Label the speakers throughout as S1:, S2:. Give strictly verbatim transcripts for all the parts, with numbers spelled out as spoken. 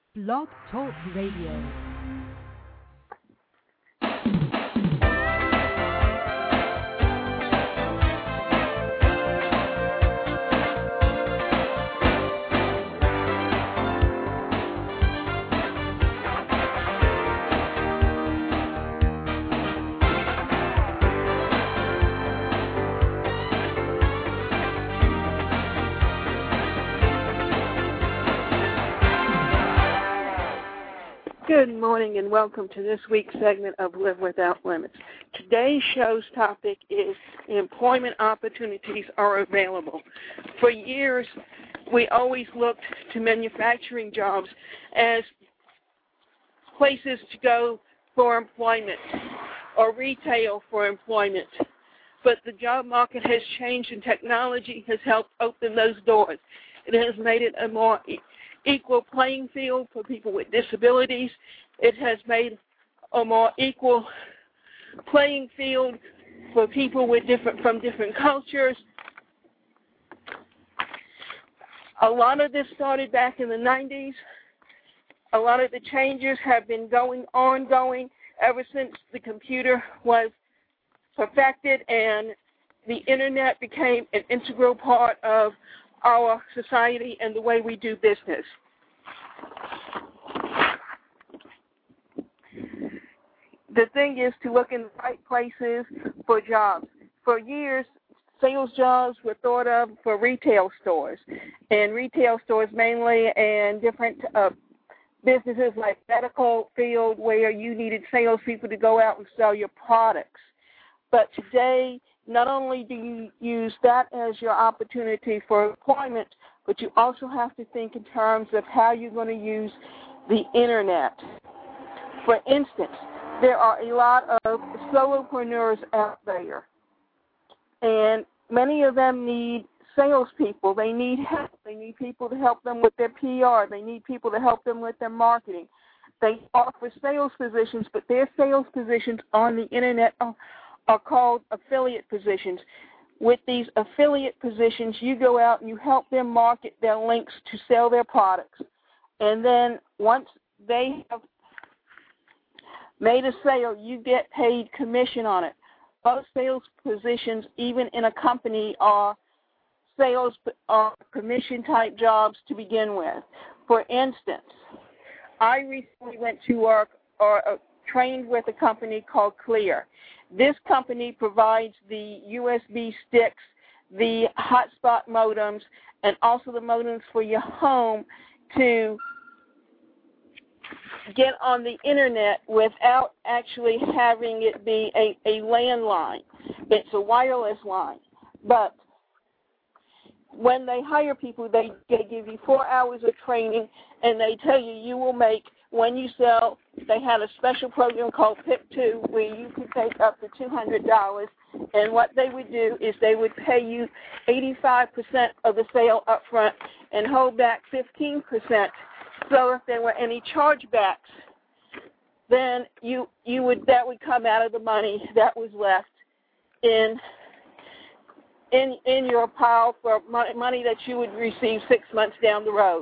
S1: Blog Talk Radio.
S2: Good morning and welcome to this week's segment of Live Without Limits. Today's show's topic is employment opportunities are available. For years, we always looked to manufacturing jobs as places to go for employment or retail for employment. But the job market has changed and technology has helped open those doors. It has made it a more equal playing field for people with disabilities. It has made a more equal playing field for people with different from different cultures. A lot of this started back in the nineties. A lot of the changes have been going ongoing ever since the computer was perfected and the internet became an integral part of our society and the way we do business. The thing is to look in the right places for jobs. For years, sales jobs were thought of for retail stores, and retail stores mainly and different uh, businesses like medical field where you needed salespeople to go out and sell your products. But today, not only do you use that as your opportunity for employment, but you also have to think in terms of how you're going to use the internet. For instance, there are a lot of solopreneurs out there, and many of them need salespeople. They need help. They need people to help them with their P R. They need people to help them with their marketing. They offer sales positions, but their sales positions on the internet are are called affiliate positions. With these affiliate positions, you go out and you help them market their links to sell their products. And then once they have made a sale, you get paid commission on it. Most sales positions, even in a company, are sales or commission-type jobs to begin with. For instance, I recently went to work or uh, trained with a company called Clear. This company provides the U S B sticks, the hotspot modems, and also the modems for your home to get on the internet without actually having it be a, a landline. It's a wireless line. But when they hire people, they, they give you four hours of training, and they tell you you will make, when you sell, they had a special program called P I P two where you could take up to two hundred dollars, and what they would do is they would pay you eighty-five percent of the sale up front and hold back fifteen percent. So if there were any chargebacks, then you you would that would come out of the money that was left in in in your pile for money that you would receive six months down the road.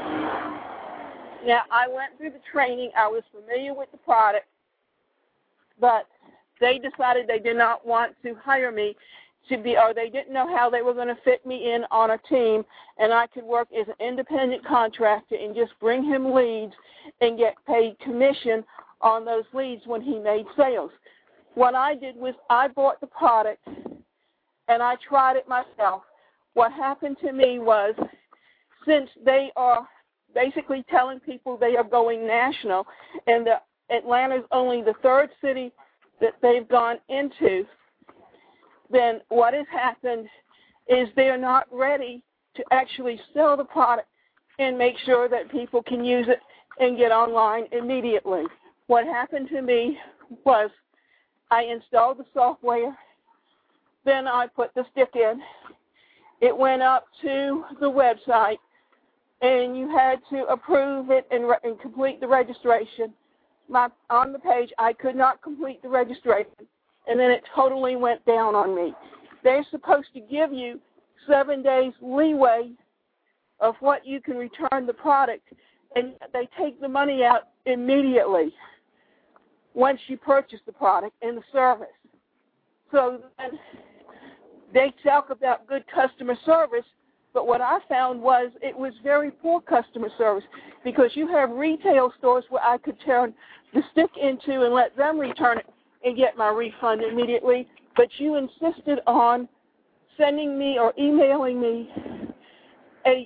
S2: Now, I went through the training. I was familiar with the product, but they decided they did not want to hire me to be, or they didn't know how they were going to fit me in on a team, and I could work as an independent contractor and just bring him leads and get paid commission on those leads when he made sales. What I did was I bought the product, and I tried it myself. What happened to me was, since they are basically telling people they are going national, and the, Atlanta's only the third city that they've gone into, then what has happened is they're not ready to actually sell the product and make sure that people can use it and get online immediately. What happened to me was I installed the software, then I put the stick in. It went up to the website, and you had to approve it and, re- and complete the registration. My, on the page, I could not complete the registration, and then it totally went down on me. They're supposed to give you seven days leeway of what you can return the product, and they take the money out immediately once you purchase the product and the service. So then they talk about good customer service, but what I found was it was very poor customer service, because you have retail stores where I could turn the stick into and let them return it and get my refund immediately, but you insisted on sending me or emailing me a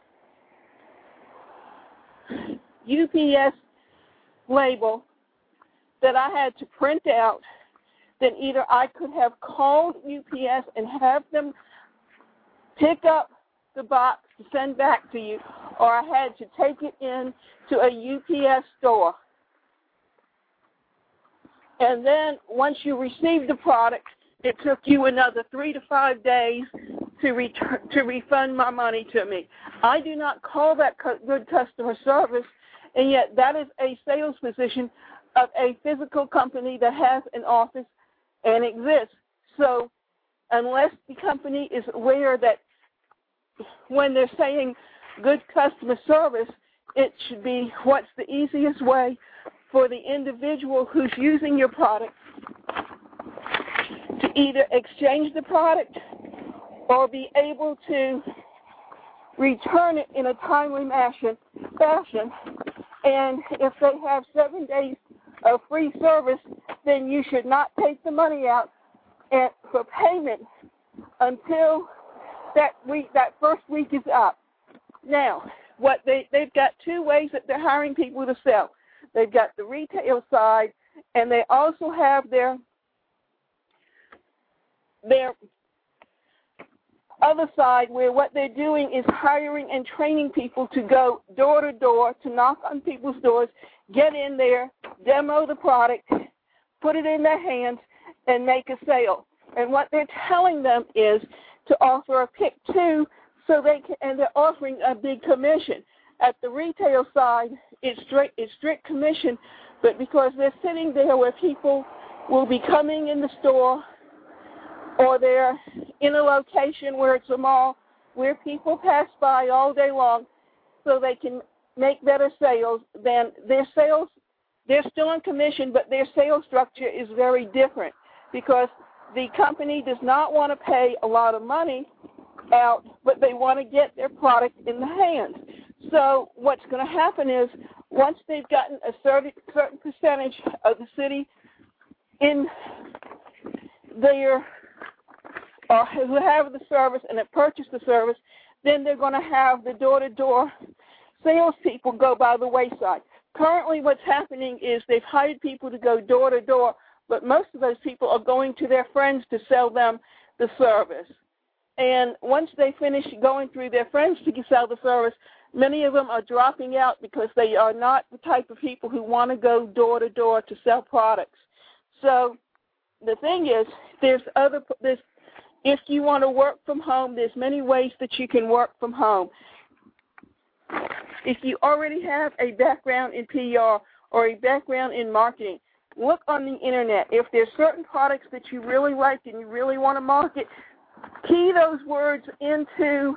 S2: U P S label that I had to print out. Then either I could have called U P S and have them pick up the box to send back to you, or I had to take it in to a U P S store. And then once you received the product, it took you another three to five days to return, to refund my money to me. I do not call that cu- good customer service, and yet that is a sales position of a physical company that has an office and exists. So unless the company is aware that when they're saying good customer service, it should be what's the easiest way for the individual who's using your product to either exchange the product or be able to return it in a timely fashion. And if they have seven days of free service, then you should not take the money out and, for payment until that week, that first week is up. Now, what they, they've got two ways that they're hiring people to sell. They've got the retail side, and they also have their their other side, where what they're doing is hiring and training people to go door to door, to knock on people's doors, get in there, demo the product, put it in their hands, and make a sale. And what they're telling them is to offer a pick two, so they can, and they're offering a big commission. At the retail side, it's strict, it's strict commission, but because they're sitting there where people will be coming in the store, or they're in a location where it's a mall, where people pass by all day long, so they can make better sales, then their sales, they're still on commission, but their sales structure is very different, because the company does not want to pay a lot of money out, but they want to get their product in the hands. So what's going to happen is, once they've gotten a certain, certain percentage of the city in their, or who have the service and have purchased the service, then they're going to have the door-to-door salespeople go by the wayside. Currently what's happening is they've hired people to go door-to-door, but most of those people are going to their friends to sell them the service. And once they finish going through their friends to sell the service, many of them are dropping out because they are not the type of people who want to go door-to-door to sell products. So the thing is, there's other, there's, if you want to work from home, there's many ways that you can work from home. If you already have a background in P R or a background in marketing, look on the internet. If there's certain products that you really like and you really want to market, key those words into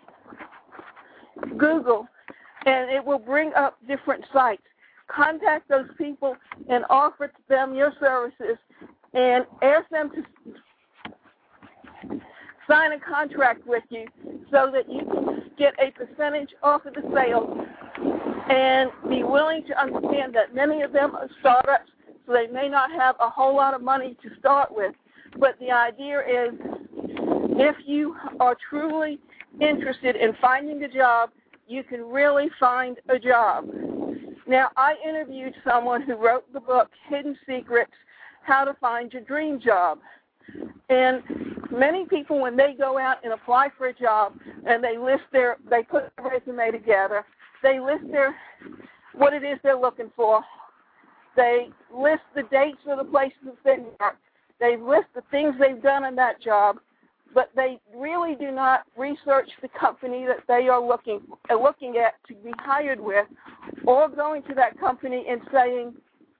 S2: Google, and it will bring up different sites. Contact those people and offer them your services, and ask them to sign a contract with you so that you can get a percentage off of the sales, and be willing to understand that many of them are startups, so they may not have a whole lot of money to start with. But the idea is, if you are truly interested in finding a job, you can really find a job. Now, I interviewed someone who wrote the book, Hidden Secrets, How to Find Your Dream Job. And many people, when they go out and apply for a job and they list their, they put their resume together, they list their, what it is they're looking for. They list the dates of the places they work. They list the things they've done in that job, but they really do not research the company that they are looking, uh, looking at to be hired with, or going to that company and saying,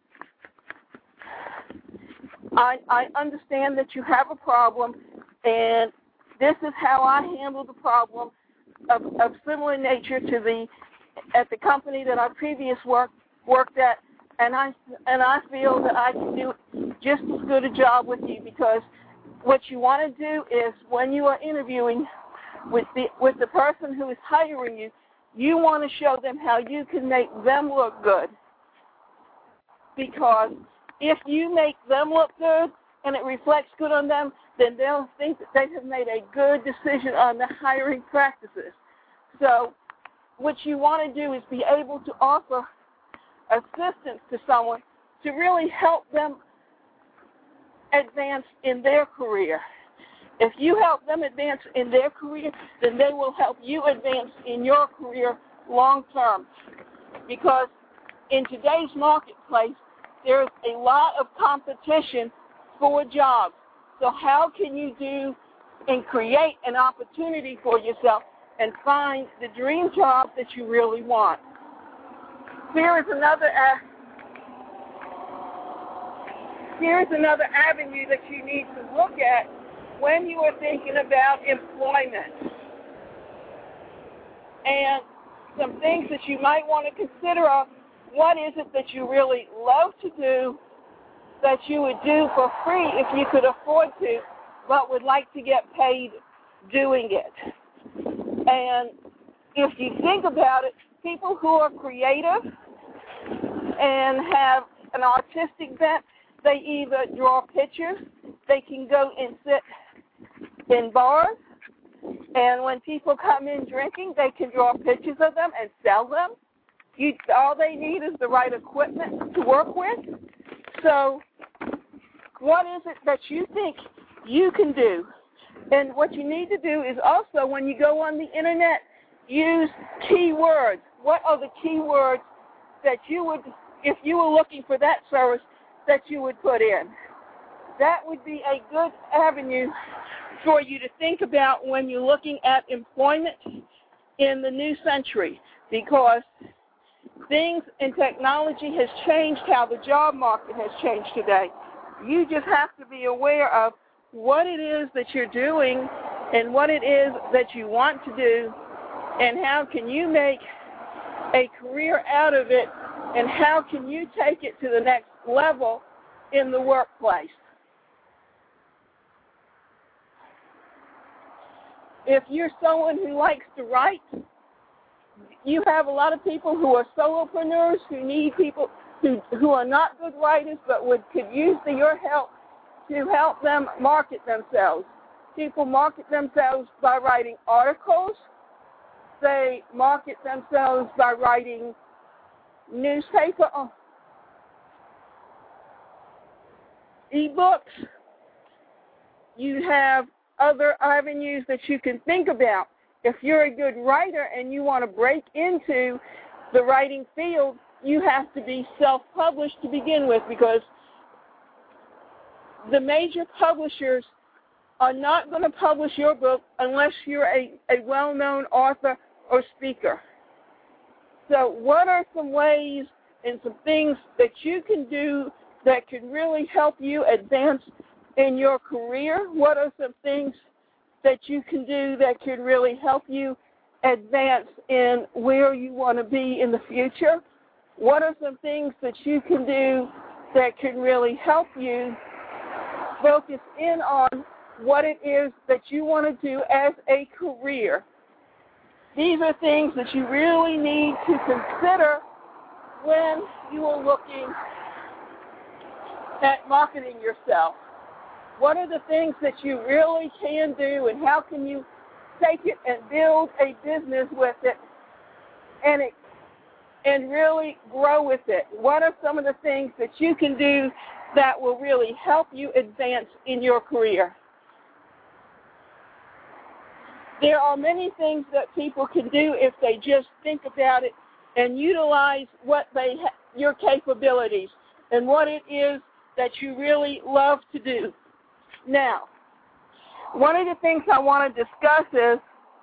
S2: I, I understand that you have a problem, and this is how I handle the problem of, of similar nature to the at the company that I previous work worked at, and I and I feel that I can do just as good a job with you, because what you want to do is when you are interviewing with the with the person who is hiring you, you want to show them how you can make them look good. Because if you make them look good and it reflects good on them, then they'll think that they have made a good decision on the hiring practices. So what you want to do is be able to offer assistance to someone to really help them advance in their career. If you help them advance in their career, then they will help you advance in your career long term. Because in today's marketplace, there's a lot of competition for jobs. So how can you do and create an opportunity for yourself and find the dream job that you really want? Here is another uh, here is another avenue that you need to look at when you are thinking about employment. And some things that you might want to consider are, what is it that you really love to do that you would do for free if you could afford to, but would like to get paid doing it? And if you think about it, people who are creative and have an artistic bent, they either draw pictures, they can go and sit in bars, and when people come in drinking, they can draw pictures of them and sell them. You, all they need is the right equipment to work with. So what is it that you think you can do? And what you need to do is also, when you go on the Internet, use keywords. What are the keywords that you would, if you were looking for that service, that you would put in? That would be a good avenue for you to think about when you're looking at employment in the new century, because things in technology has changed how the job market has changed today. You just have to be aware of what it is that you're doing and what it is that you want to do, and how can you make a career out of it, and how can you take it to the next level in the workplace. If you're someone who likes to write, you have a lot of people who are solopreneurs who need people who, who are not good writers, but would could use the, your help to help them market themselves. People market themselves by writing articles. They market themselves by writing newspaper, e-books. You have other avenues that you can think about. If you're a good writer and you want to break into the writing field, you have to be self-published to begin with, because the major publishers are not going to publish your book unless you're a, a well-known author or speaker. So what are some ways and some things that you can do that could really help you advance in your career? What are some things that you can do that could really help you advance in where you want to be in the future? What are some things that you can do that can really help you focus in on what it is that you want to do as a career? These are things that you really need to consider when you are looking at marketing yourself. What are the things that you really can do, and how can you take it and build a business with it and it, and really grow with it? What are some of the things that you can do that will really help you advance in your career? There are many things that people can do if they just think about it and utilize what they ha- your capabilities and what it is that you really love to do. Now, one of the things I want to discuss is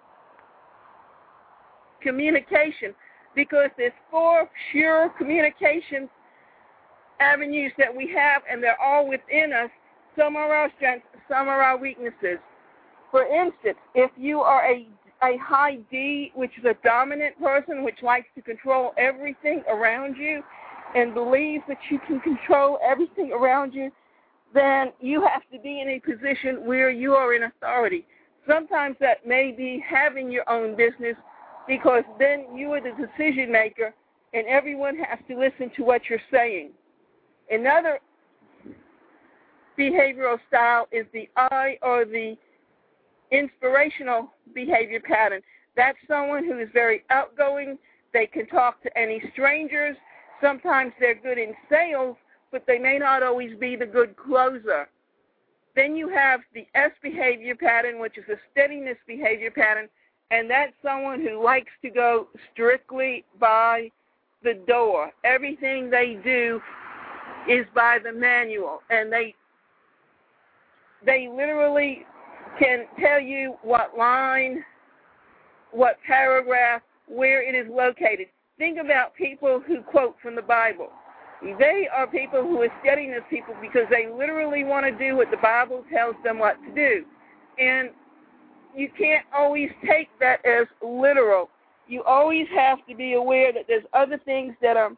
S2: communication, because there's four pure communication avenues that we have, and they're all within us. Some are our strengths, some are our weaknesses. For instance, if you are a, a high D, which is a dominant person, which likes to control everything around you and believes that you can control everything around you, then you have to be in a position where you are in authority. Sometimes that may be having your own business, because then you are the decision maker and everyone has to listen to what you're saying. Another behavioral style is the I, or the inspirational behavior pattern. That's someone who is very outgoing. They can talk to any strangers. Sometimes they're good in sales, but they may not always be the good closer. Then you have the S behavior pattern, which is a steadiness behavior pattern, and that's someone who likes to go strictly by the door. Everything they do is by the manual, and they they literally can tell you what line, what paragraph, where it is located. Think about people who quote from the Bible. They are people who are steadiness people because they literally want to do what the Bible tells them what to do. And you can't always take that as literal. You always have to be aware that there's other things that are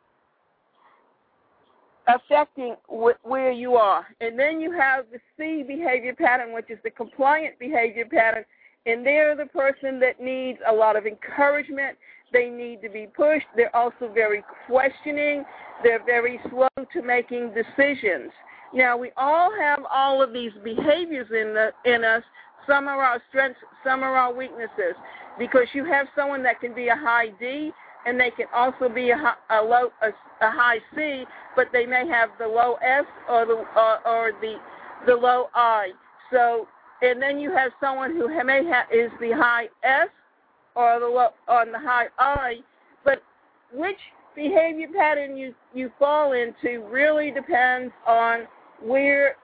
S2: affecting wh- where you are. And then you have the C behavior pattern, which is the compliant behavior pattern. And they're the person that needs a lot of encouragement. They need to be pushed. They're also very questioning. They're very slow to making decisions. Now, we all have all of these behaviors in the in us. Some are our strengths, some are our weaknesses. Because you have someone that can be a high D, and they can also be a, high, a low a, a high C, but they may have the low S or the or, or the the low I. So, and then you have someone who may have is the high S or the low, on the high I. But which behavior pattern you you fall into really depends on where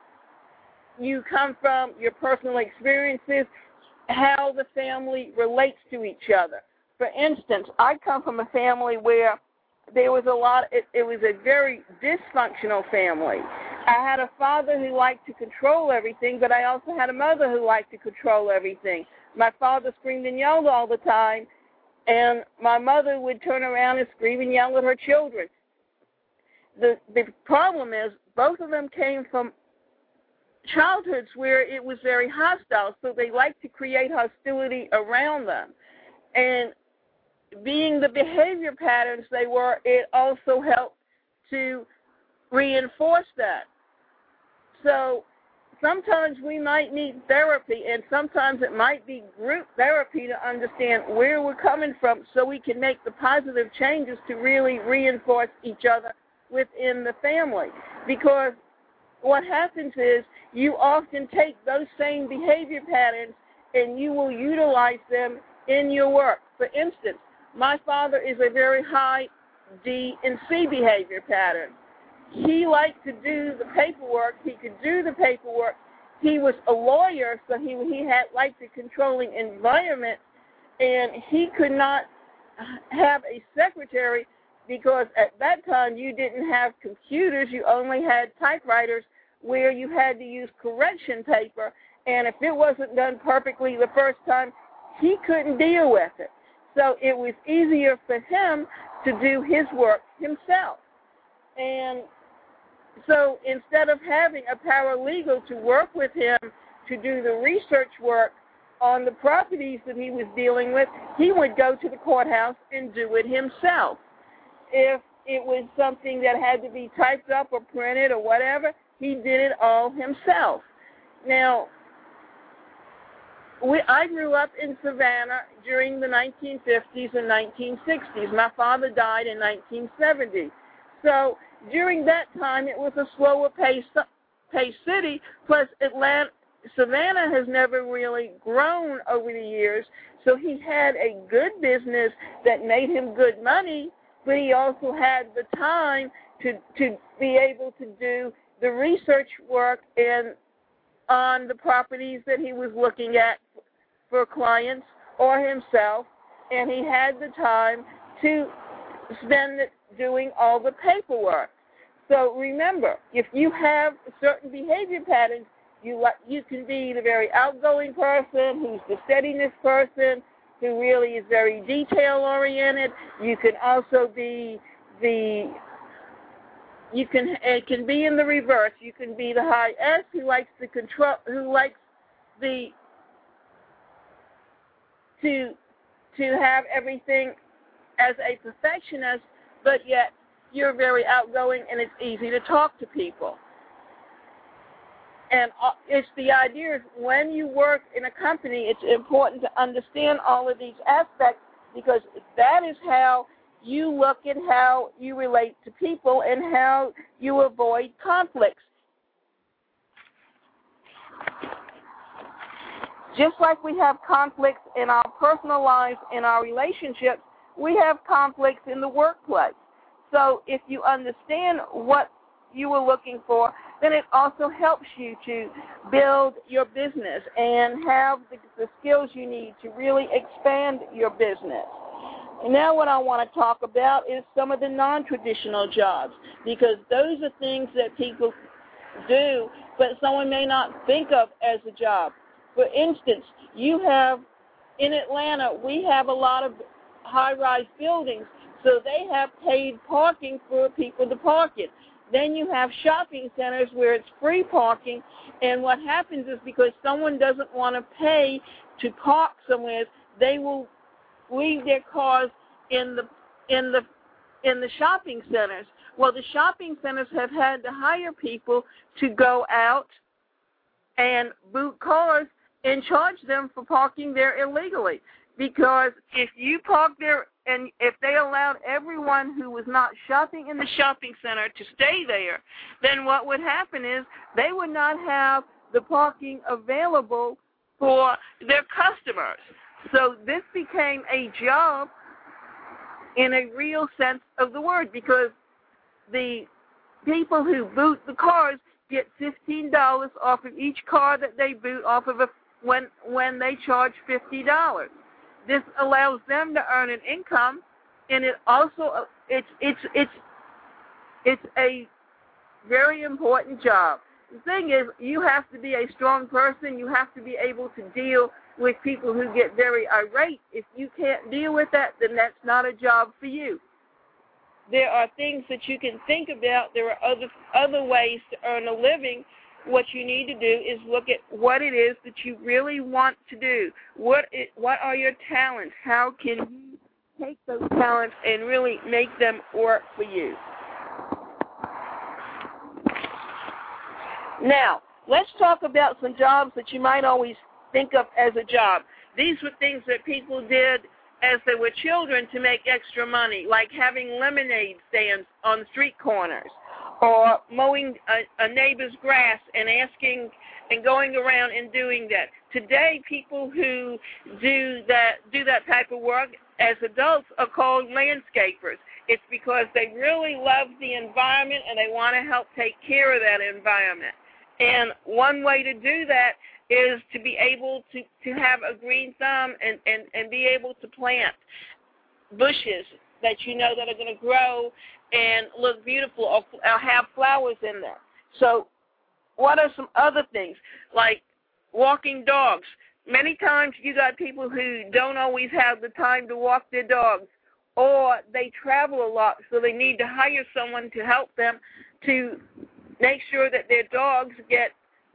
S2: you come from, your personal experiences, how the family relates to each other. For instance, I come from a family where there was a lot, it, it was a very dysfunctional family. I had a father who liked to control everything, but I also had a mother who liked to control everything. My father screamed and yelled all the time, and my mother would turn around and scream and yell at her children. The, the problem is both of them came from childhoods where it was very hostile, so they like to create hostility around them. And being the behavior patterns they were, it also helped to reinforce that. So sometimes we might need therapy, and sometimes it might be group therapy to understand where we're coming from so we can make the positive changes to really reinforce each other within the family. Because what happens is you often take those same behavior patterns and you will utilize them in your work. For instance, my father is a very high D and C behavior pattern. He liked to do the paperwork. He could do the paperwork. He was a lawyer, so he he had liked a controlling environment, and he could not have a secretary because at that time you didn't have computers. You only had typewriters where you had to use correction paper, and if it wasn't done perfectly the first time, he couldn't deal with it. So it was easier for him to do his work himself. And so instead of having a paralegal to work with him to do the research work on the properties that he was dealing with, he would go to the courthouse and do it himself. If it was something that had to be typed up or printed or whatever, he did it all himself. Now, we, I grew up in Savannah during the nineteen fifties and nineteen sixties. My father died in nineteen seventy. So during that time, it was a slower paced, paced city, plus Atlanta, Savannah has never really grown over the years, so he had a good business that made him good money, but he also had the time to, to be able to do the research work in, on the properties that he was looking at for clients or himself, and he had the time to spend it doing all the paperwork. So remember, if you have certain behavior patterns, You like you can be the very outgoing person who's the steadiness person who really is very detail oriented. You can also be the you can it can be in the reverse. You can be the high S who likes the control who likes the to to have everything as a perfectionist, but yet you're very outgoing and it's easy to talk to people. And it's the idea is when you work in a company, it's important to understand all of these aspects because that is how you look at how you relate to people and how you avoid conflicts. Just like we have conflicts in our personal lives, in our relationships, we have conflicts in the workplace. So if you understand what you were looking for, then it also helps you to build your business and have the, the skills you need to really expand your business. And now what I want to talk about is some of the non-traditional jobs, because those are things that people do, but someone may not think of as a job. For instance, you have, in Atlanta, we have a lot of high-rise buildings, so they have paid parking for people to park in. Then you have shopping centers where it's free parking, and what happens is because someone doesn't want to pay to park somewhere, they will leave their cars in the in the in the shopping centers. Well, the shopping centers have had to hire people to go out and boot cars and charge them for parking there illegally. Because if you park there and if they allowed everyone who was not shopping in the shopping center to stay there, then what would happen is they would not have the parking available for their customers. So this became a job in a real sense of the word, because the people who boot the cars get fifteen dollars off of each car that they boot off of a, when when they charge fifty dollars. This allows them to earn an income, and it also it's it's it's it's a very important job. The thing is, you have to be a strong person. You have to be able to deal with people who get very irate. If you can't deal with that, then that's not a job for you. There are things that you can think about. There are other other ways to earn a living. What you need to do is look at what it is that you really want to do. What it, what are your talents? How can you take those talents and really make them work for you? Now, let's talk about some jobs that you might always think of as a job. These were things that people did as they were children to make extra money, like having lemonade stands on street corners, or mowing a, a neighbor's grass and asking and going around and doing that. Today, people who do that do that type of work as adults are called landscapers. It's because they really love the environment and they want to help take care of that environment. And one way to do that is to be able to, to have a green thumb and, and, and be able to plant bushes that you know that are going to grow and look beautiful or, or have flowers in them. So what are some other things? Like walking dogs. Many times you got people who don't always have the time to walk their dogs, or they travel a lot, so they need to hire someone to help them to make sure that their dogs get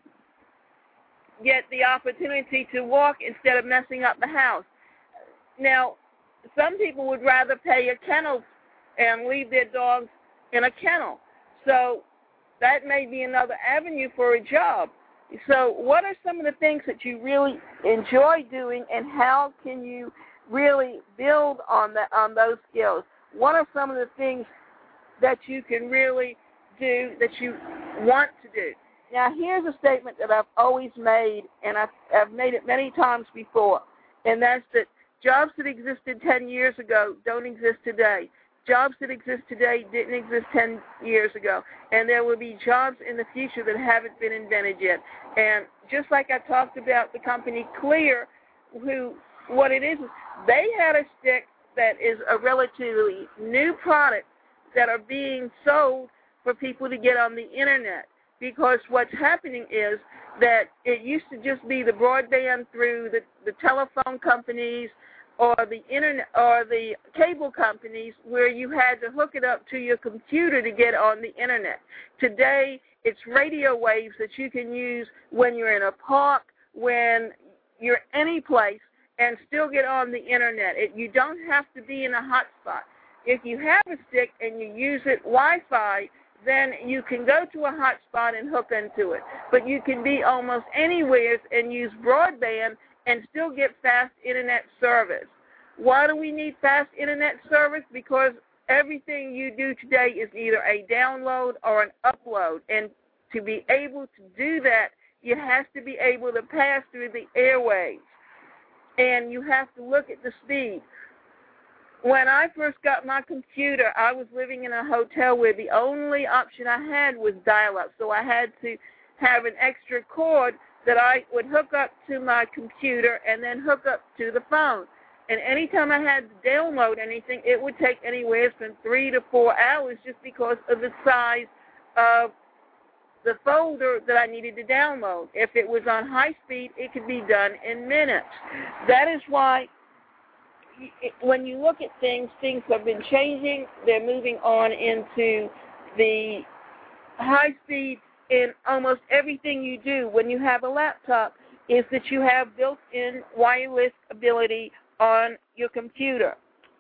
S2: get the opportunity to walk instead of messing up the house. Now, some people would rather pay a kennel and leave their dogs in a kennel. So that may be another avenue for a job. So what are some of the things that you really enjoy doing, and how can you really build on that, on those skills? What are some of the things that you can really do that you want to do? Now, here's a statement that I've always made, and I've, I've made it many times before, and that's that jobs that existed ten years ago don't exist today. Jobs that exist today didn't exist ten years ago, and there will be jobs in the future that haven't been invented yet. And just like I talked about the company Clear, who what it is, they had a stick that is a relatively new product that are being sold for people to get on the internet. because what's happening is that it used to just be the broadband through the, the telephone companies or the internet or the cable companies where you had to hook it up to your computer to get on the internet. Today, it's radio waves that you can use when you're in a park, when you're any place, and still get on the internet. It, you don't have to be in a hotspot. If you have a stick and you use it Wi-Fi, then you can go to a hotspot and hook into it. But you can be almost anywhere and use broadband and still get fast internet service. Why do we need fast internet service? Because everything you do today is either a download or an upload. And to be able to do that, you have to be able to pass through the airwaves. And you have to look at the speed. When I first got my computer, I was living in a hotel where the only option I had was dial-up. So I had to have an extra cord that I would hook up to my computer and then hook up to the phone. And anytime I had to download anything, it would take anywhere from three to four hours just because of the size of the folder that I needed to download. If it was on high speed, it could be done in minutes. That is why when you look at things, things have been changing. They're moving on into the high speed in almost everything you do. When you have a laptop, is that you have built-in wireless ability on your computer.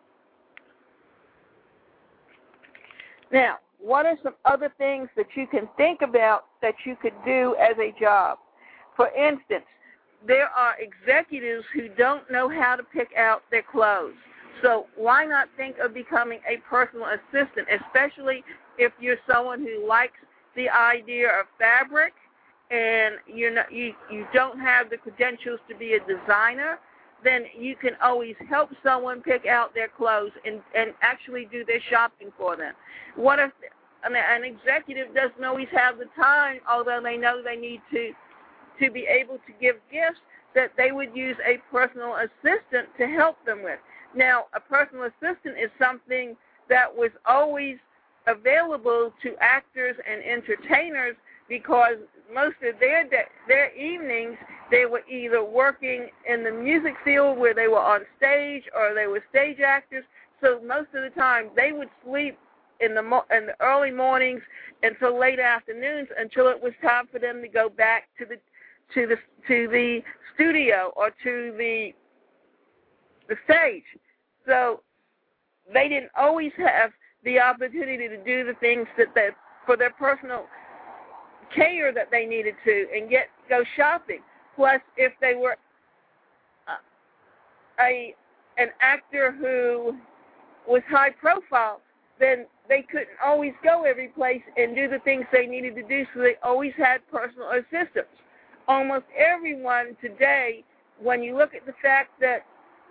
S2: Now, what are some other things that you can think about that you could do as a job? For instance, there are executives who don't know how to pick out their clothes. So why not think of becoming a personal assistant, especially if you're someone who likes the idea of fabric and you're not, you, you don't have the credentials to be a designer, then you can always help someone pick out their clothes and, and actually do their shopping for them. What if I mean, an executive doesn't always have the time, although they know they need to, to be able to give gifts, that they would use a personal assistant to help them with. Now, a personal assistant is something that was always available to actors and entertainers because most of their their evenings they were either working in the music field where they were on stage or they were stage actors. So most of the time they would sleep in the mo- in the early mornings until late afternoons until it was time for them to go back to the to the to the studio or to the the stage. So they didn't always have the opportunity to do the things that they, for their personal care that they needed to and get go shopping. Plus, if they were a an actor who was high profile, then they couldn't always go every place and do the things they needed to do, so they always had personal assistants. Almost everyone today, when you look at the fact that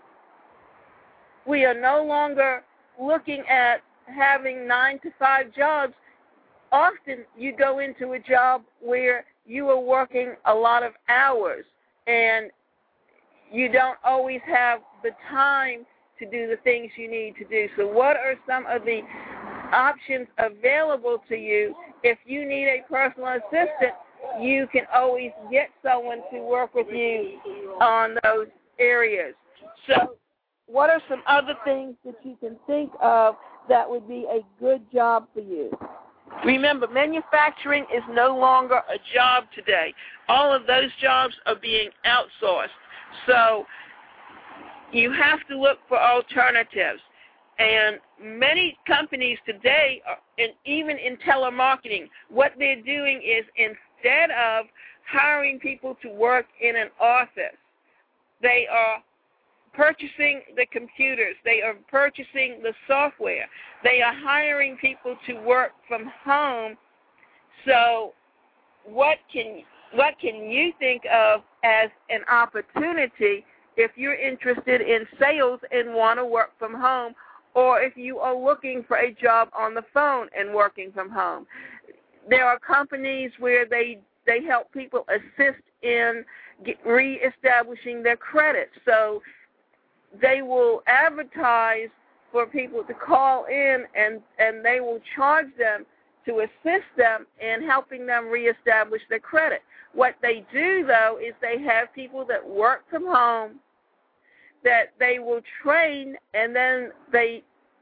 S2: we are no longer looking at having nine to five jobs, often you go into a job where you are working a lot of hours and you don't always have the time to do the things you need to do. So what are some of the options available to you? If you need a personal assistant, you can always get someone to work with you on those areas. So what are some other things that you can think of that would be a good job for you? Remember, manufacturing is no longer a job today. All of those jobs are being outsourced. So you have to look for alternatives. And many companies today, are, and even in telemarketing, what they're doing is instead of hiring people to work in an office, they are purchasing the computers, they are purchasing the software, they are hiring people to work from home. So what can what can you think of as an opportunity if you're interested in sales and want to work from home, or if you are looking for a job on the phone and working from home? There are companies where they they help people assist in get, reestablishing their credit. So they will advertise for people to call in, and, and they will charge them to assist them in helping them reestablish their credit. What they do, though, is they have people that work from home that they will train, and then they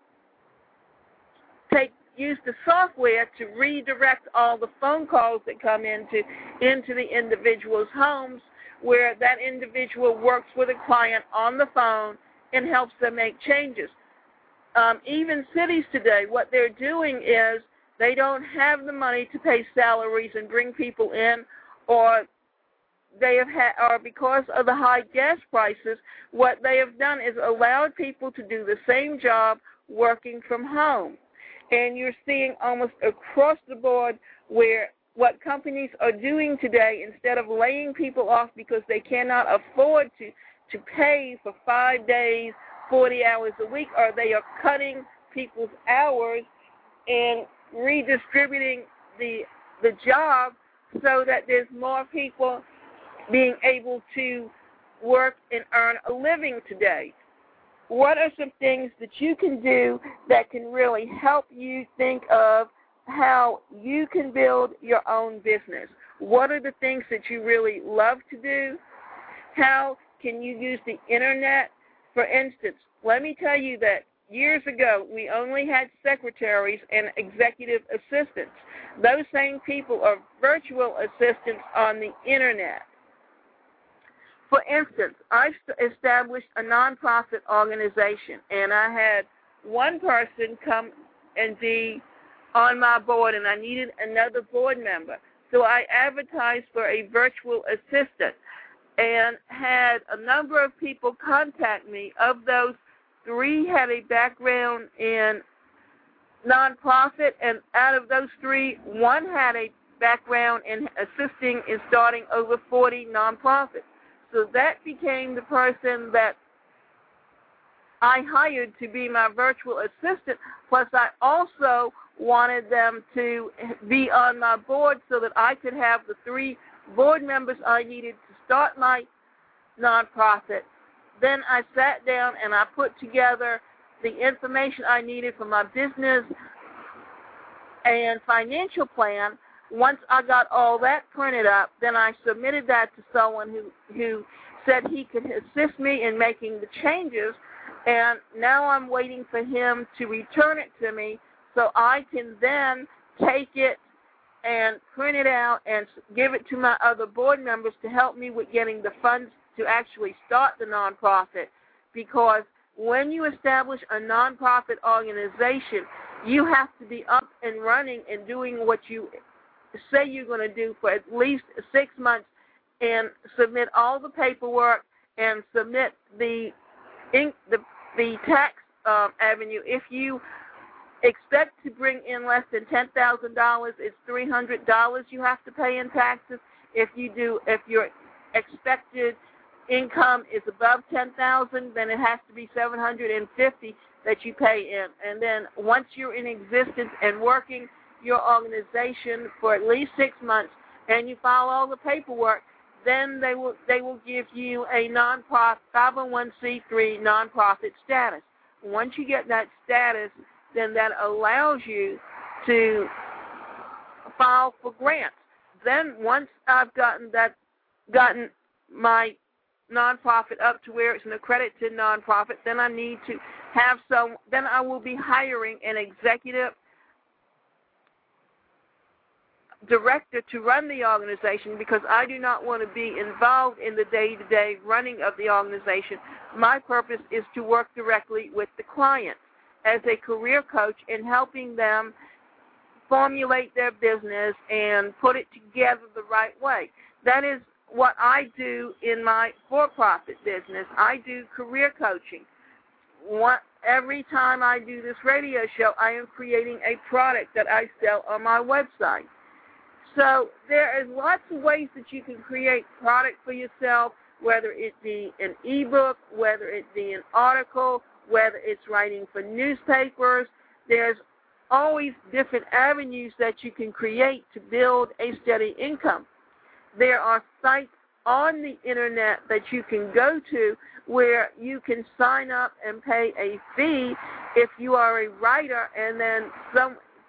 S2: take use the software to redirect all the phone calls that come into into the individual's homes, where that individual works with a client on the phone and helps them make changes. Um, even cities today, what they're doing is they don't have the money to pay salaries and bring people in, or they have had, or because of the high gas prices, what they have done is allowed people to do the same job working from home. And you're seeing almost across the board where what companies are doing today, instead of laying people off because they cannot afford to, to pay for five days, forty hours a week, or they are cutting people's hours and redistributing the the job so that there's more people being able to work and earn a living today. What are some things that you can do that can really help you think of how you can build your own business? What are the things that you really love to do? How can you use the internet? For instance, let me tell you that years ago, we only had secretaries and executive assistants. Those same people are virtual assistants on the internet. For instance, I established a nonprofit organization, and I had one person come and be on my board, and I needed another board member. So I advertised for a virtual assistant and had a number of people contact me. Of those, three had a background in nonprofit, and out of those three, one had a background in assisting in starting over forty nonprofits. So that became the person that I hired to be my virtual assistant, plus I also wanted them to be on my board so that I could have the three board members I needed to start my nonprofit. Then I sat down and I put together the information I needed for my business and financial plan. Once I got all that printed up, then I submitted that to someone who, who said he could assist me in making the changes, and now I'm waiting for him to return it to me so I can then take it and print it out and give it to my other board members to help me with getting the funds to actually start the nonprofit. Because when you establish a nonprofit organization, you have to be up and running and doing what you say you're going to do for at least six months and submit all the paperwork and submit the the, the tax um, avenue. If you expect to bring in less than ten thousand dollars, it's three hundred dollars you have to pay in taxes. If you do, if your expected income is above ten thousand dollars, then it has to be seven hundred fifty dollars that you pay in. And then once you're in existence and working your organization for at least six months and you file all the paperwork, then they will they will give you a nonprofit five oh one c three nonprofit status. Once you get that status, then that allows you to file for grants. Then once I've gotten that gotten my nonprofit up to where it's an accredited nonprofit, then I need to have some then I will be hiring an executive director to run the organization, because I do not want to be involved in the day-to-day running of the organization. My purpose is to work directly with the client as a career coach in helping them formulate their business and put it together the right way. That is what I do in my for-profit business. I do career coaching. What, every time I do this radio show, I am creating a product that I sell on my website. So there is lots of ways that you can create product for yourself, whether it be an ebook, whether it be an article, whether it's writing for newspapers. There's always different avenues that you can create to build a steady income. There are sites on the internet that you can go to where you can sign up and pay a fee if you are a writer, and then some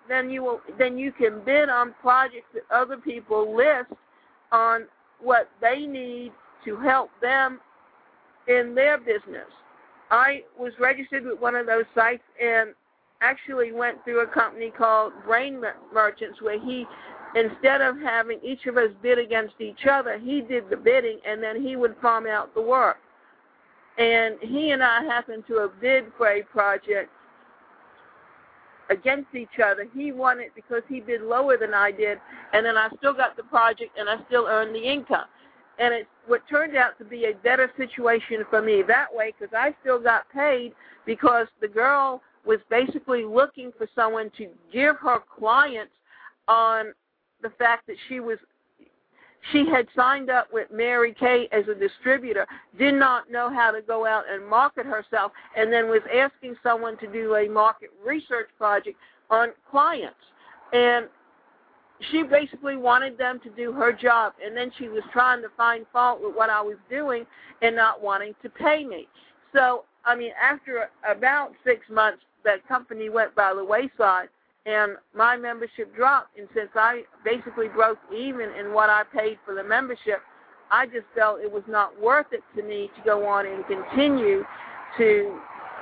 S2: then you will, then you can bid on projects that other people list on what they need to help them in their business. I was registered with one of those sites and actually went through a company called Brain Merchants, where he, instead of having each of us bid against each other, he did the bidding and then he would farm out the work. And he and I happened to have bid for a project against each other. He won it because he bid lower than I did, and then I still got the project and I still earned the income. And it what turned out to be a better situation for me that way, because I still got paid, because the girl was basically looking for someone to give her clients on the fact that she was she had signed up with Mary Kay as a distributor, did not know how to go out and market herself, and then was asking someone to do a market research project on clients. And she basically wanted them to do her job, and then she was trying to find fault with what I was doing and not wanting to pay me. So, I mean, after about six months, that company went by the wayside, and my membership dropped. And since I basically broke even in what I paid for the membership, I just felt it was not worth it to me to go on and continue to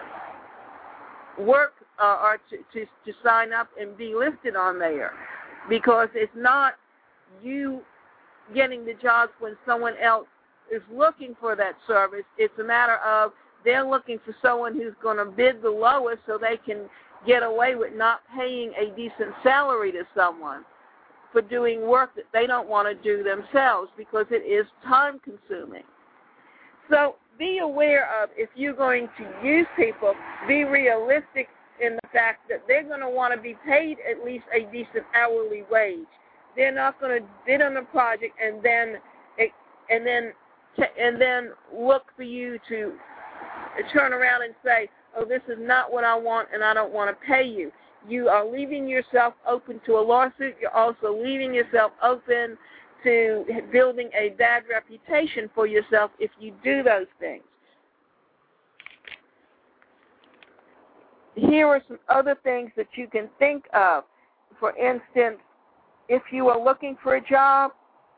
S2: work uh, or to, to, to sign up and be listed on there, because it's not you getting the jobs when someone else is looking for that service. It's a matter of they're looking for someone who's going to bid the lowest so they can get away with not paying a decent salary to someone for doing work that they don't want to do themselves, because it is time consuming. So be aware of, if you're going to use people, be realistic in the fact that they're going to want to be paid at least a decent hourly wage. They're not going to bid on the project and then and then and then look for you to turn around and say, oh, this is not what I want and I don't want to pay you. You are leaving yourself open to a lawsuit. You're also leaving yourself open to building a bad reputation for yourself if you do those things. Here are some other things that you can think of. For instance, if you are looking for a job,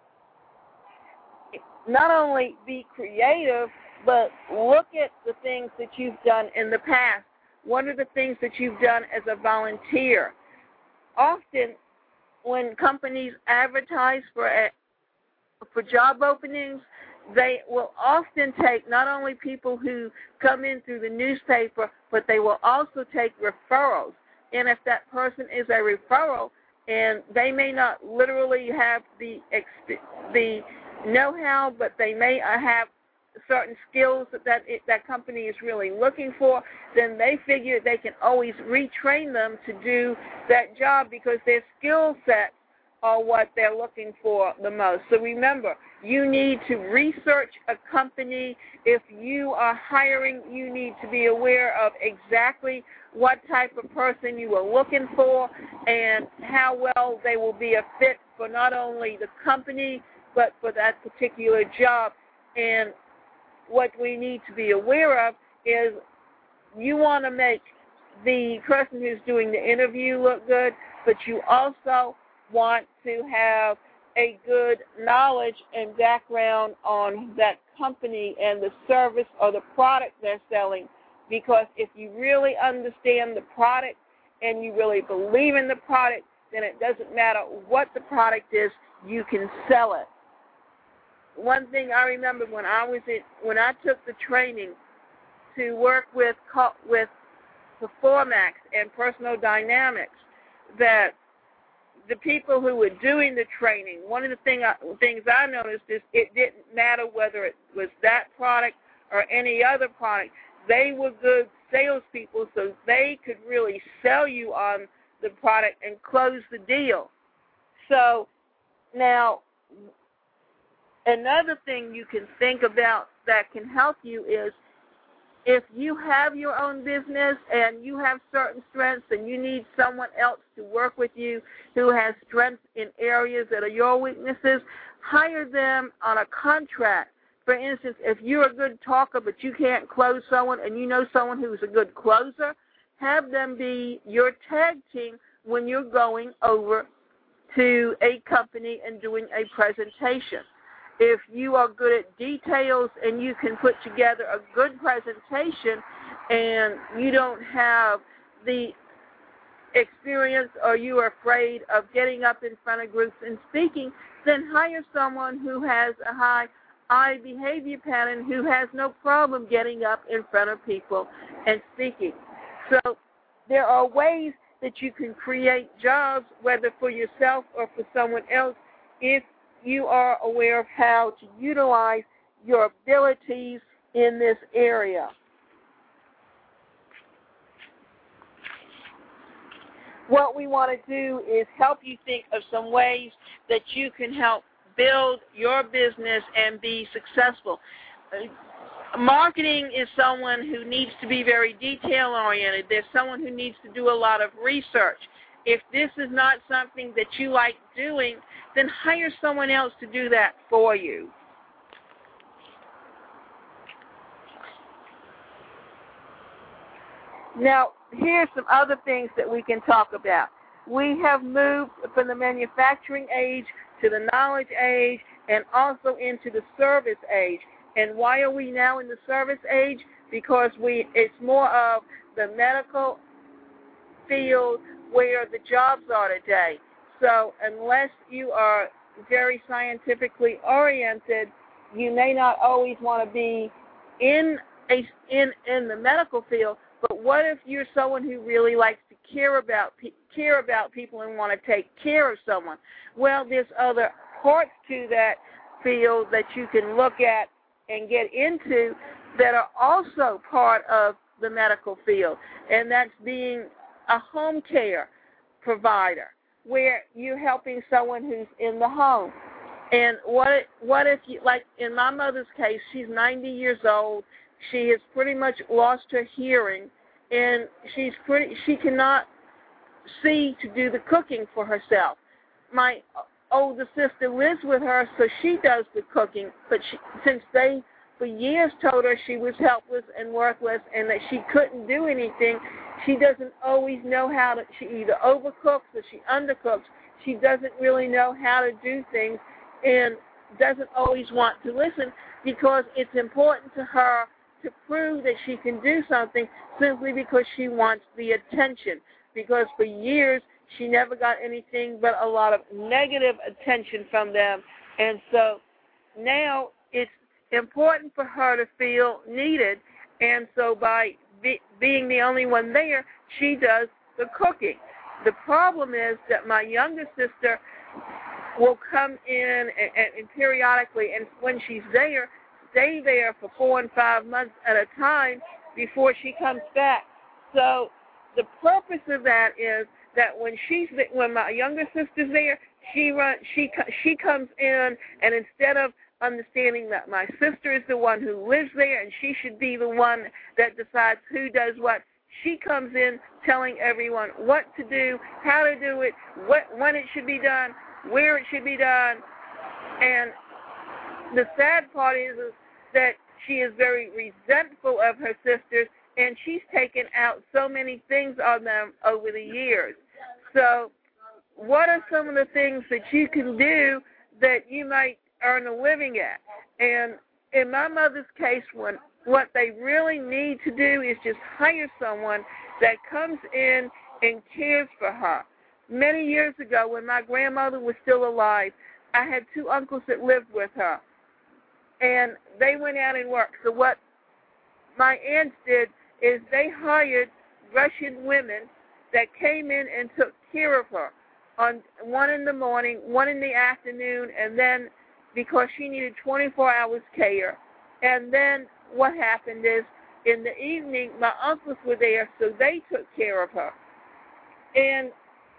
S2: not only be creative, but look at the things that you've done in the past. What are the things that you've done as a volunteer? Often, when companies advertise for a, for job openings, they will often take not only people who come in through the newspaper, but they will also take referrals. And if that person is a referral, and they may not literally have the the know-how, but they may have certain skills that that, it, that company is really looking for, then they figure they can always retrain them to do that job, because their skill sets are what they're looking for the most. So remember, you need to research a company. If you are hiring, you need to be aware of exactly what type of person you are looking for and how well they will be a fit for not only the company, but for that particular job. And what we need to be aware of is you want to make the person who's doing the interview look good, but you also want to have a good knowledge and background on that company and the service or the product they're selling, because if you really understand the product and you really believe in the product, then it doesn't matter what the product is, you can sell it. One thing I remember when I was in, when I took the training to work with with Performax and Personal Dynamics, that the people who were doing the training, one of the thing I, things I noticed is it didn't matter whether it was that product or any other product. They were good salespeople, so they could really sell you on the product and close the deal. So now, another thing you can think about that can help you is, if you have your own business and you have certain strengths and you need someone else to work with you who has strengths in areas that are your weaknesses, hire them on a contract. For instance, if you're a good talker but you can't close someone and you know someone who's a good closer, have them be your tag team when you're going over to a company and doing a presentation. If you are good at details and you can put together a good presentation and you don't have the experience or you are afraid of getting up in front of groups and speaking, then hire someone who has a high I behavior pattern who has no problem getting up in front of people and speaking. So there are ways that you can create jobs, whether for yourself or for someone else, if you are aware of how to utilize your abilities in this area. What we want to do is help you think of some ways that you can help build your business and be successful. Uh, marketing is someone who needs to be very detail-oriented. There's someone who needs to do a lot of research. If this is not something that you like doing, then hire someone else to do that for you. Now, here's some other things that we can talk about. We have moved from the manufacturing age to the knowledge age and also into the service age. And why are we now in the service age? Because we it's more of the medical field where the jobs are today. So unless you are very scientifically oriented, you may not always want to be in a in in the medical field. But what if you're someone who really likes to care about care about people and want to take care of someone? Well, there's other parts to that field that you can look at and get into that are also part of the medical field, and that's being a home care provider, where you're helping someone who's in the home. And what what if you, like in my mother's case, she's ninety years old. She has pretty much lost her hearing, and she's pretty she cannot see to do the cooking for herself. My older sister lives with her, so she does the cooking, but she, since they for years told her she was helpless and worthless and that she couldn't do anything, she doesn't always know how to, she either overcooks or she undercooks. She doesn't really know how to do things and doesn't always want to listen because it's important to her to prove that she can do something simply because she wants the attention. Because for years she never got anything but a lot of negative attention from them. And so now it's important for her to feel needed. And so by be, being the only one there, she does the cooking. The problem is that my younger sister will come in and, and, and periodically, and when she's there, stay there for four and five months at a time before she comes back. So the purpose of that is that when she's when my younger sister's there, she run she she comes in, and instead of understanding that my sister is the one who lives there and she should be the one that decides who does what, she comes in telling everyone what to do, how to do it, what when it should be done, where it should be done. And the sad part is, is that she is very resentful of her sisters, and she's taken out so many things on them over the years. So what are some of the things that you can do that you might earn a living at? And in my mother's case, when what they really need to do is just hire someone that comes in and cares for her. Many years ago, when my grandmother was still alive, I had two uncles that lived with her, and they went out and worked. So what my aunts did is they hired Russian women that came in and took care of her, on one in the morning, one in the afternoon, and then because she needed twenty-four hours care. And then what happened is in the evening, my uncles were there, so they took care of her. And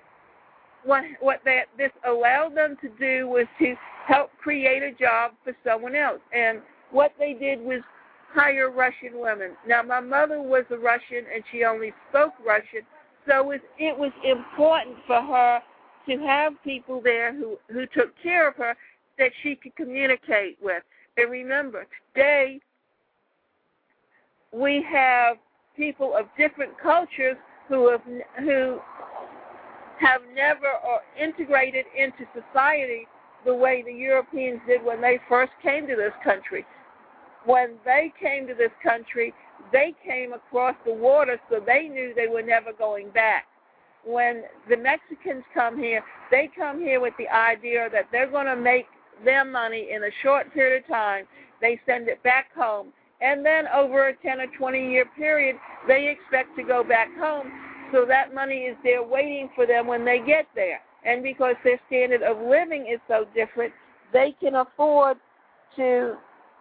S2: what what that this allowed them to do was to help create a job for someone else. And what they did was hire Russian women. Now, my mother was a Russian, and she only spoke Russian, so it, it was important for her to have people there who, who took care of her that she could communicate with. And remember, today we have people of different cultures who have who have never or integrated into society the way the Europeans did when they first came to this country. When they came to this country, they came across the water, so they knew they were never going back. When the Mexicans come here, they come here with the idea that they're going to make their money in a short period of time. They send it back home. And then over a ten or twenty year period, they expect to go back home. So that money is there waiting for them when they get there. And because their standard of living is so different, they can afford to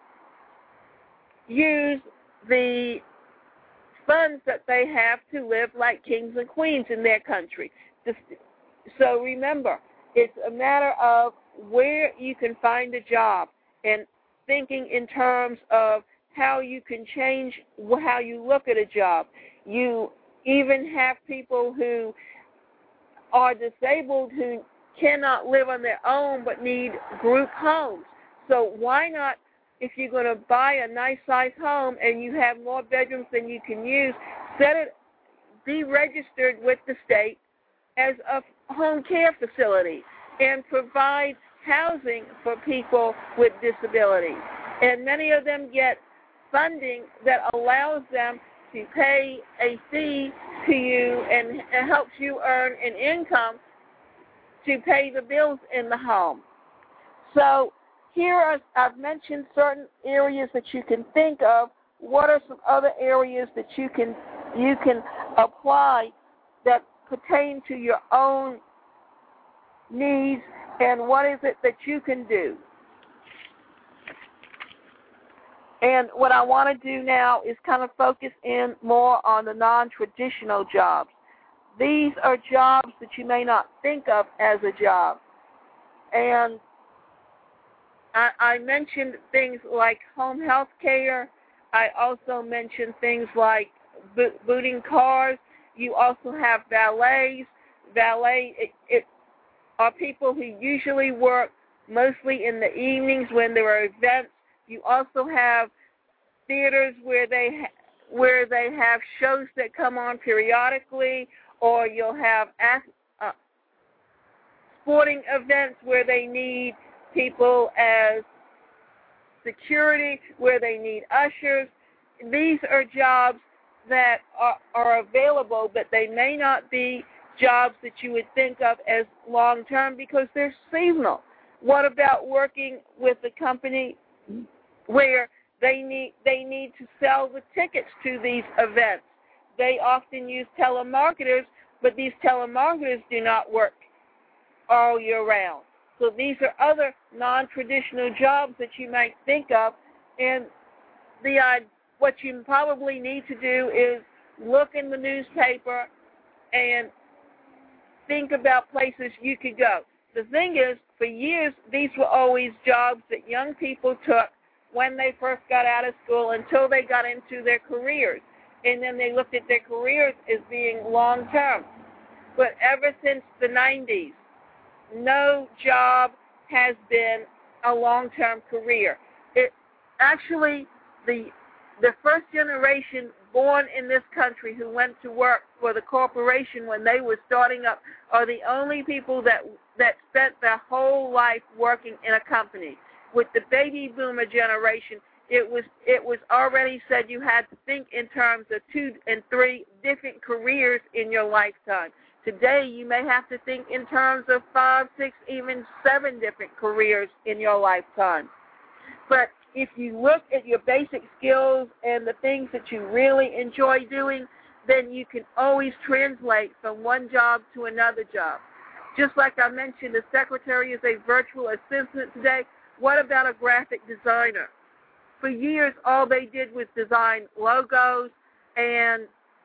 S2: use the funds that they have to live like kings and queens in their country. So remember, it's a matter of where you can find a job and thinking in terms of how you can change how you look at a job. You even have people who are disabled who cannot live on their own but need group homes. So why not, if you're going to buy a nice size home and you have more bedrooms than you can use, set it, be registered with the state as a home care facility and provide housing for people with disabilities. And many of them get funding that allows them to pay a fee to you and it helps you earn an income to pay the bills in the home. So here are, I've mentioned certain areas that you can think of. What are some other areas that you can you can apply that pertain to your own needs, and what is it that you can do? And what I want to do now is kind of focus in more on the non-traditional jobs. These are jobs that you may not think of as a job. And I, I mentioned things like home health care. I also mentioned things like bo- booting cars. You also have valets. Valet it, it are people who usually work mostly in the evenings when there are events. You also have theaters where they ha- where they have shows that come on periodically, or you'll have uh, sporting events where they need people as security, where they need ushers. These are jobs that are, are available, but they may not be jobs that you would think of as long-term because they're seasonal. What about working with a company where they need they need to sell the tickets to these events? They often use telemarketers, but these telemarketers do not work all year round. So these are other non-traditional jobs that you might think of, and the uh, what you probably need to do is look in the newspaper and think about places you could go. The thing is, for years, these were always jobs that young people took when they first got out of school until they got into their careers. And then they looked at their careers as being long-term. But ever since the nineties, no job has been a long-term career. It actually, the the first generation born in this country who went to work for the corporation when they were starting up are the only people that that spent their whole life working in a company. With the baby boomer generation, it was it was already said you had to think in terms of two and three different careers in your lifetime. Today, you may have to think in terms of five, six, even seven different careers in your lifetime. But if you look at your basic skills and the things that you really enjoy doing, then you can always translate from one job to another job. Just like I mentioned, the secretary is a virtual assistant today. What about a graphic designer? For years, all they did was design logos and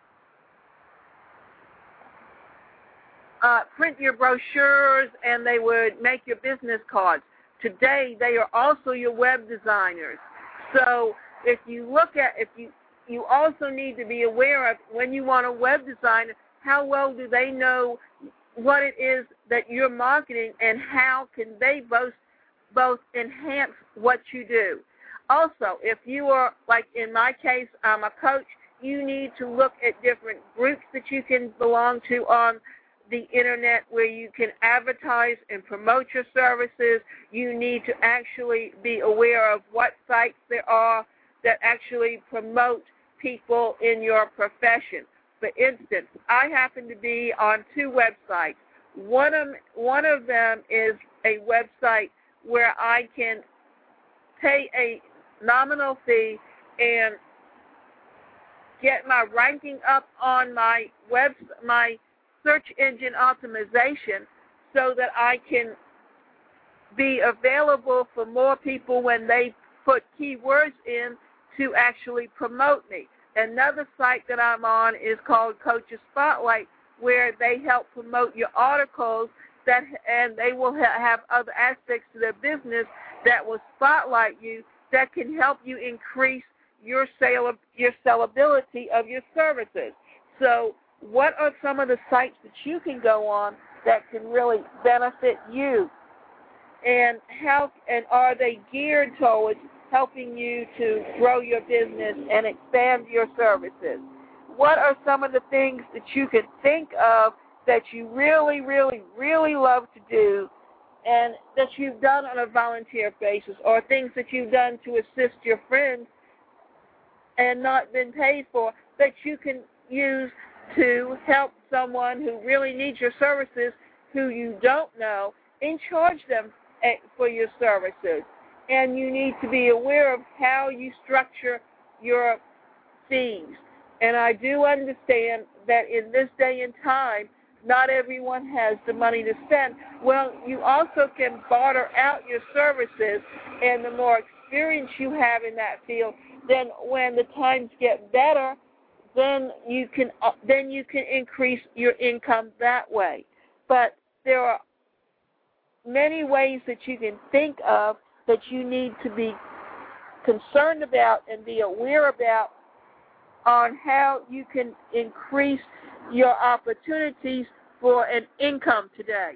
S2: uh, print your brochures, and they would make your business cards. Today, they are also your web designers. So if you look at, if you, you also need to be aware of when you want a web designer, how well do they know what it is that you're marketing, and how can they both both enhance what you do. Also, if you are, like in my case, I'm a coach, you need to look at different groups that you can belong to on the internet where you can advertise and promote your services. You need to actually be aware of what sites there are that actually promote people in your profession. For instance, I happen to be on two websites. One of, one of them is a website where I can pay a nominal fee and get my ranking up on my web, my search engine optimization so that I can be available for more people when they put keywords in to actually promote me. Another site that I'm on is called Coaches Spotlight, where they help promote your articles, that, and they will ha- have other aspects to their business that will spotlight you that can help you increase your sale, your sellability of your services. So what are some of the sites that you can go on that can really benefit you? And how, and are they geared towards helping you to grow your business and expand your services? What are some of the things that you can think of that you really, really, really love to do and that you've done on a volunteer basis, or things that you've done to assist your friends and not been paid for, that you can use to help someone who really needs your services, who you don't know, and charge them for your services? And you need to be aware of how you structure your fees. And I do understand that in this day and time, not everyone has the money to spend. Well, you also can barter out your services, and the more experience you have in that field, then when the times get better, then you can uh, then you can increase your income that way. But there are many ways that you can think of that you need to be concerned about and be aware about on how you can increase your opportunities for an income today.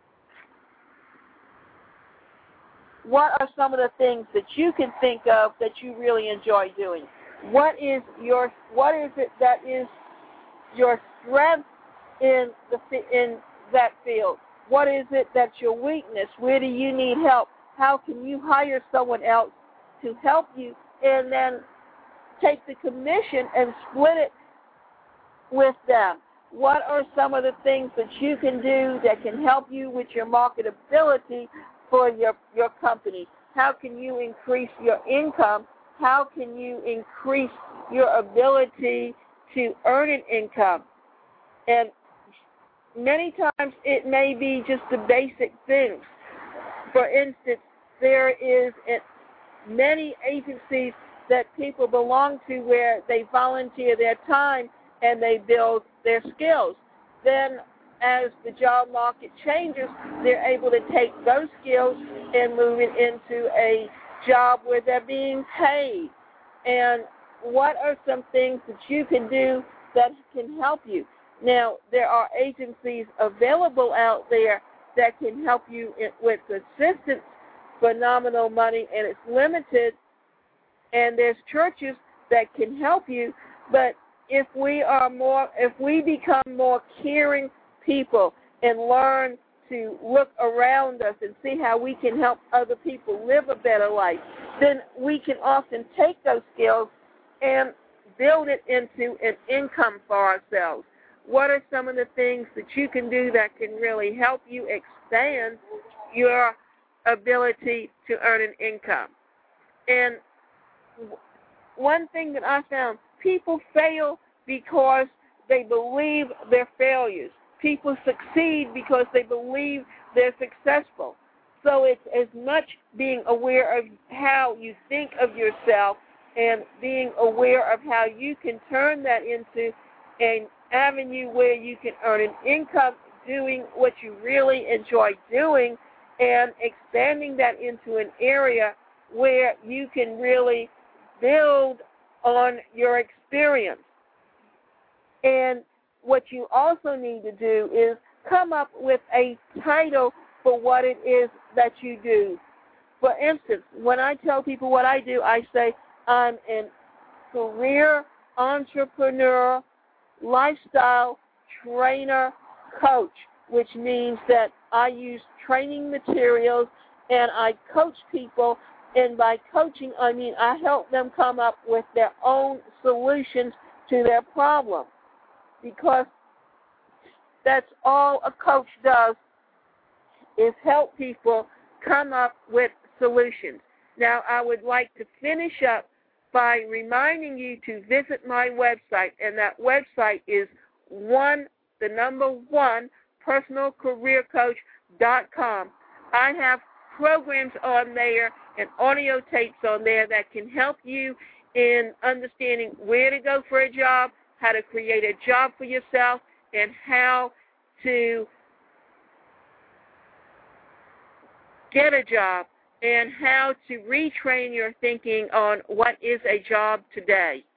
S2: What are some of the things that you can think of that you really enjoy doing? What is your what is it that is your strength in the in that field? What is it that's your weakness? Where do you need help? How can you hire someone else to help you and then take the commission and split it with them? What are some of the things that you can do that can help you with your marketability for your, your company? How can you increase your income? How can you increase your ability to earn an income? And many times it may be just the basic things. For instance, there is many agencies that people belong to where they volunteer their time and they build their skills. Then as the job market changes, they're able to take those skills and move it into a job where they're being paid. And what are some things that you can do that can help you? Now, there are agencies available out there that can help you with assistance for nominal money, and it's limited, and there's churches that can help you. But if we are more, if we become more caring people and learn to look around us and see how we can help other people live a better life, then we can often take those skills and build it into an income for ourselves. What are some of the things that you can do that can really help you expand your ability to earn an income? And one thing that I found, people fail because they believe they're failures. People succeed because they believe they're successful. So it's as much being aware of how you think of yourself and being aware of how you can turn that into an avenue where you can earn an income doing what you really enjoy doing, and expanding that into an area where you can really build on your experience. And what you also need to do is come up with a title for what it is that you do. For instance, when I tell people what I do, I say I'm a career entrepreneur, lifestyle trainer coach, which means that I use training materials and I coach people, and by coaching I mean I help them come up with their own solutions to their problem, because that's all a coach does, is help people come up with solutions. Now, I would like to finish up by reminding you to visit my website, and that website is one, the number one, personal career coach dot com. I have programs on there and audio tapes on there that can help you in understanding where to go for a job, how to create a job for yourself, and how to get a job, and how to retrain your thinking on what is a job today.